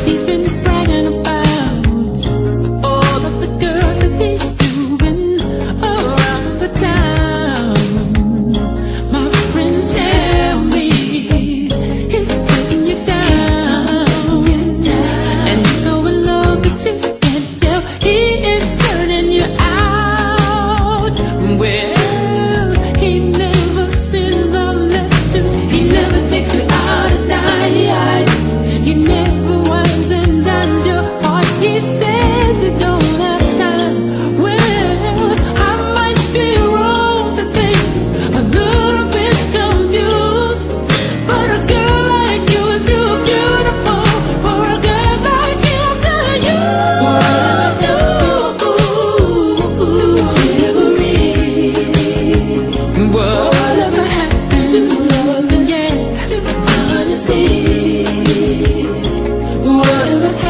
He's been bragging about all of the girls that he's doing around the town. My friends tell me he's putting you down, and you're so in love that you can't tell. He is turning you out. Well, he never sends love letters. He never takes you out at night. He never wines and dines your heart. He says he don't have time. Well, I might be wrong to think a little bit confused, but a girl like you is too beautiful for a girl like him to use. Whatever happened to love and yeah, honesty? Whatever